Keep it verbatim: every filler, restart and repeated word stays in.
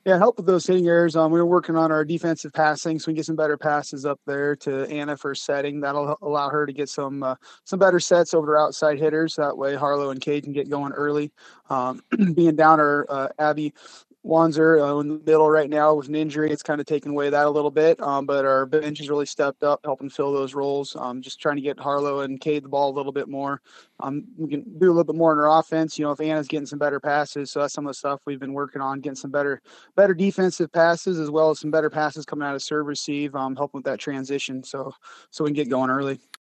Yeah, help with those hitting errors. Um, we were working on our defensive passing, so we can get some better passes up there to Anna for setting. That'll allow her to get some uh, some better sets over her outside hitters. That way, Harlow and Kate can get going early. Um, being down our uh, Abby Wanzer uh, in the middle right now with an injury, it's kind of taken away that a little bit. Um, but our bench has really stepped up, helping fill those roles. Um, just trying to get Harlow and Kate the ball a little bit more. Um, we can do a little bit more in our offense. You know, if Anna's getting some better passes, so that's some of the stuff we've been working on, getting some better better defensive passes as well as some better passes coming out of serve receive, um, helping with that transition. So so we can get going early.